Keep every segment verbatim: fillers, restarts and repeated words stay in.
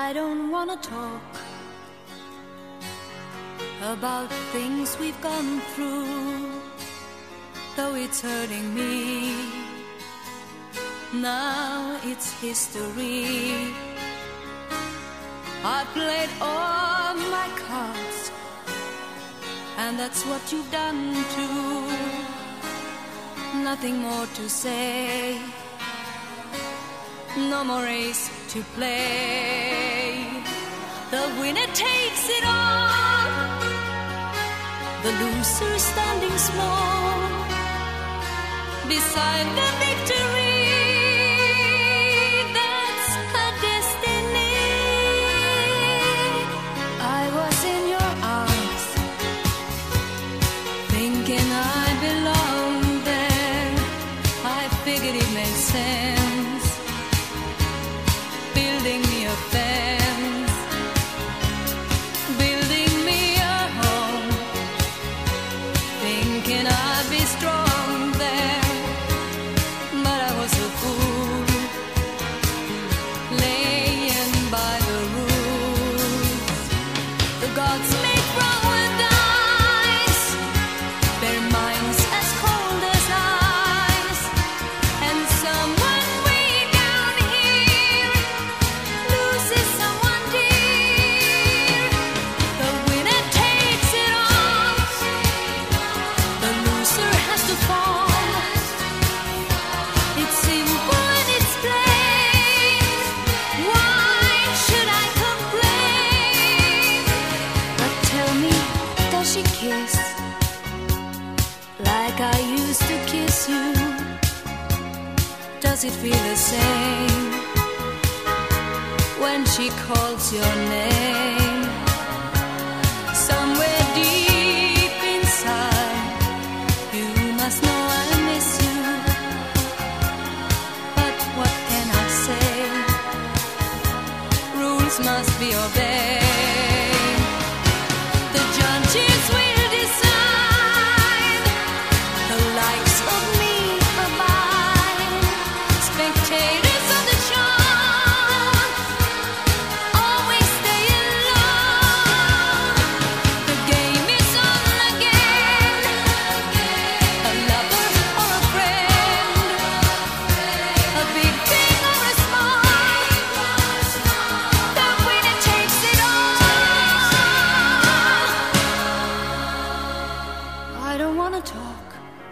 I don't wanna talk about things we've gone through, though it's hurting me. Now it's history. I played all my cards, and that's what you've done too. Nothing more to say, no more race to play. The winner takes it all, the loser standing small beside the victory. That's her destiny. I was in your arms, thinking I belonged there. I figured it made sense, building me a fence, building me a home, thinking I'd be strong there. But I was a fool, laying by the rules. The gods make wrong with ice, their minds as cold as ice, and someone way down here loses someone dear. The winner takes it all, the loser has to fall. It's simple and it's plain. Why should I complain? But tell me, does she kiss like I used to kiss you? Does it feel the same when she calls your name? Somewhere deep inside, you must know I miss you. But what can I say? Rules must be obeyed. The judges will decide, the likes of me abide. Spectators of the show always stay alone. The game is on again, a lover or a friend, a big thing or a small, the winner takes it all. I don't wanna talk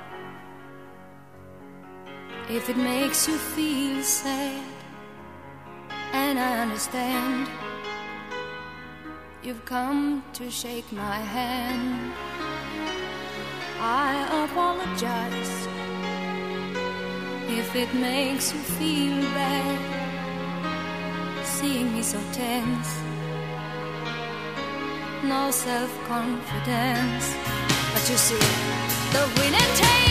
if it makes you feel sad, and I understand. You've come to shake my hand. I apologize if it makes you feel bad, seeing me so tense, no self-confidence. But you see, the winner takes